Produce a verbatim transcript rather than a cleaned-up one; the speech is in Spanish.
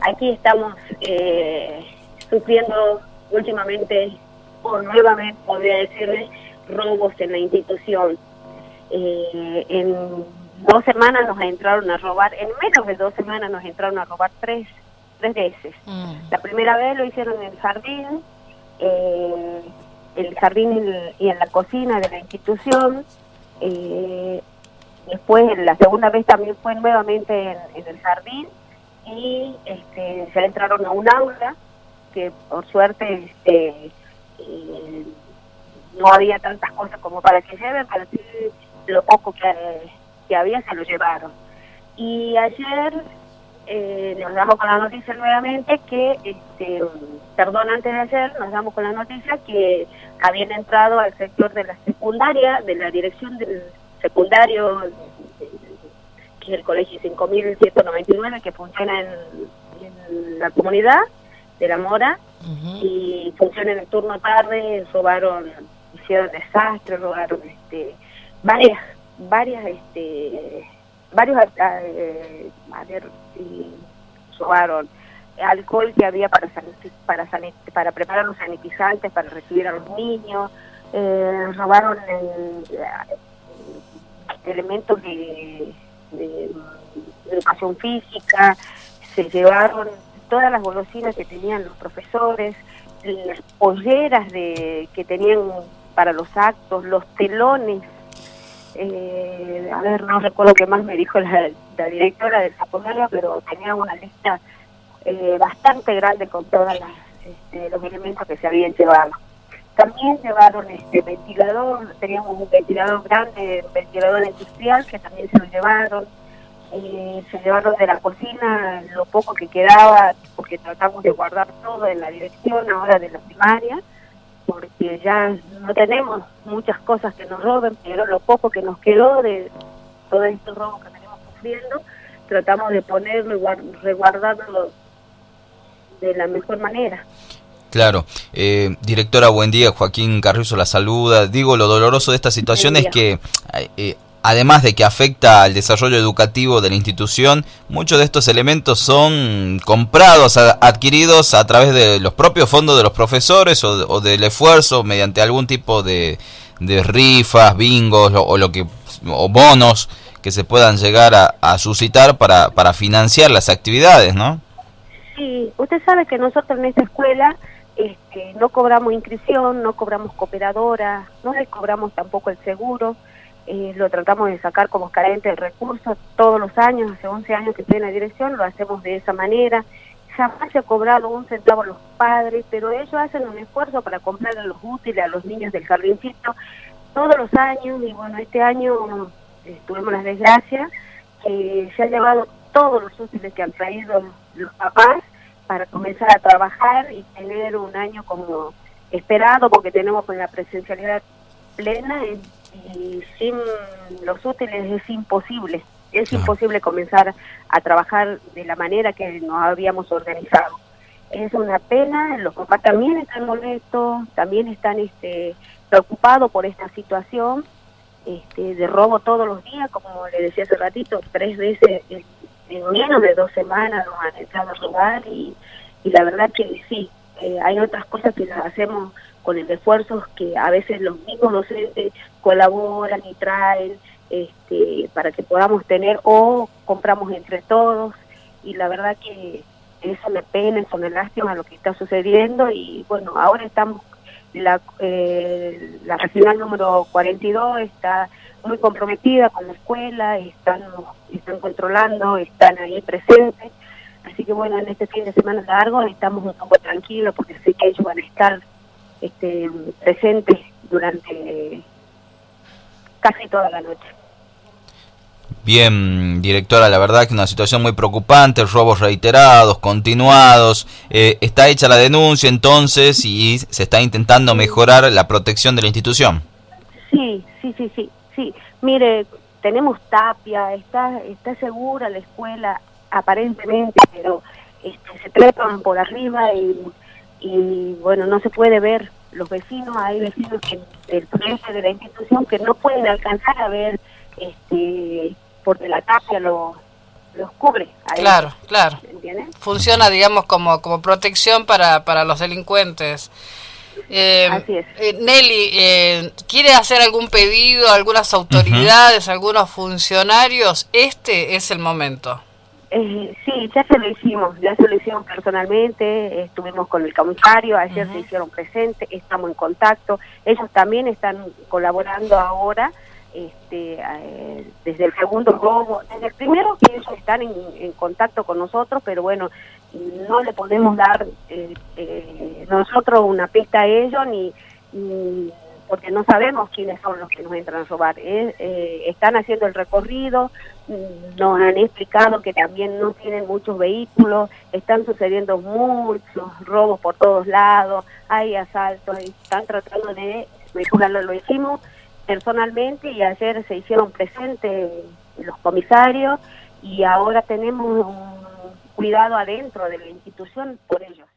aquí estamos eh, sufriendo últimamente, o nuevamente podría decirle, robos en la institución. Eh, en dos semanas nos entraron a robar, en menos de dos semanas nos entraron a robar tres, tres veces. Mm. La primera vez lo hicieron en el jardín, eh, el jardín y en la cocina de la institución. Eh, después, la segunda vez también fue nuevamente en, en el jardín, y este, se entraron a un aula que por suerte este, eh, no había tantas cosas como para que lleven, para que lo poco que, que había se lo llevaron. Y ayer eh, nos damos con la noticia nuevamente que, este, perdón, antes de ayer nos damos con la noticia que habían entrado al sector de la secundaria, de la dirección del secundario, que es el colegio cinco mil ciento noventa y nueve, que funciona en, en la comunidad de La Mora, uh-huh. y funciona en el turno tarde. Robaron, hicieron desastres, robaron este, varias, varias, este, varios, eh, a ver, y robaron alcohol que había para sanit- para sanit- para preparar los sanitizantes para recibir a los niños, eh, robaron el, elementos de, de, de educación física, se llevaron todas las golosinas que tenían los profesores, las polleras de que tenían para los actos, los telones. Eh, a ver, no recuerdo qué más me dijo la, la directora del secundario, pero tenía una lista eh, bastante grande con todos este, los elementos que se habían llevado. También llevaron este ventilador, teníamos un ventilador grande, un ventilador industrial que también se lo llevaron. Eh, se llevaron de la cocina lo poco que quedaba, porque tratamos de guardar todo en la dirección ahora de la primaria, porque ya no tenemos muchas cosas que nos roben, pero lo poco que nos quedó de todo este robo que venimos sufriendo, tratamos de ponerlo y resguardarlo de la mejor manera. Claro. Eh, directora, buen día. Joaquín Carrizo la saluda. Digo, lo doloroso de esta situación es que, eh, además de que afecta al desarrollo educativo de la institución, muchos de estos elementos son comprados, a, adquiridos a través de los propios fondos de los profesores o, o del esfuerzo mediante algún tipo de, de rifas, bingos o, o lo que o bonos que se puedan llegar a, a suscitar para, para financiar las actividades, ¿no? Sí, usted sabe que nosotros en esta escuela este, no cobramos inscripción, no cobramos cooperadora, no le cobramos tampoco el seguro. Eh, lo tratamos de sacar como carente de recursos todos los años, hace once años que estoy en la dirección, lo hacemos de esa manera. Jamás se ha cobrado un centavo a los padres, pero ellos hacen un esfuerzo para comprarle los útiles a los niños del jardincito todos los años, y bueno, este año eh, tuvimos la desgracia que se han llevado todos los útiles que han traído los papás para comenzar a trabajar y tener un año como esperado, porque tenemos con la presencialidad plena, y, y sin los útiles es imposible, es ah. imposible comenzar a trabajar de la manera que nos habíamos organizado. Es una pena, los papás también están molestos, también están este, preocupados por esta situación este, de robo todos los días, como le decía hace ratito, tres veces en, en menos de dos semanas nos han entrado a robar, y, y la verdad que sí, eh, hay otras cosas que las hacemos con el esfuerzo que a veces los mismos docentes colaboran y traen este, para que podamos tener, o compramos entre todos, y la verdad que es una pena, es una lástima lo que está sucediendo. Y bueno, ahora estamos, la, eh, la regional número cuarenta y dos está muy comprometida con la escuela, están, están controlando, están ahí presentes, así que bueno, en este fin de semana largo estamos un poco tranquilos porque sé que ellos van a estar este, presentes durante casi toda la noche. Bien, directora, la verdad que una situación muy preocupante, robos reiterados, continuados. Eh, está hecha la denuncia entonces y se está intentando mejorar la protección de la institución. Sí, sí, sí, sí, sí. Mire, tenemos tapia, está está segura la escuela aparentemente, pero este, se trepan por arriba y, y bueno, no se puede ver. Los vecinos, hay vecinos que del frente de la institución que no pueden alcanzar a ver este por de la tapia los, los cubre. Claro, claro. ¿Entiendes? Funciona, digamos, como, como protección para, para los delincuentes. Eh, Así es. Eh, Nelly, eh, ¿quiere hacer algún pedido a algunas autoridades, uh-huh. algunos funcionarios? Este es el momento. Eh, sí, ya se lo hicimos, ya se lo hicimos personalmente, estuvimos con el comisario, ayer uh-huh. se hicieron presentes, estamos en contacto, ellos también están colaborando ahora, este, eh, desde el segundo robo, desde el primero que ellos están en, en contacto con nosotros, pero bueno, no le podemos dar eh, eh, nosotros una pista a ellos, ni, ni porque no sabemos quiénes son los que nos entran a robar. Eh, eh, están haciendo el recorrido, nos han explicado que también no tienen muchos vehículos, están sucediendo muchos robos por todos lados, hay asaltos, están tratando de mejorarlo. Lo hicimos personalmente y ayer se hicieron presentes los comisarios y ahora tenemos un cuidado adentro de la institución por ellos.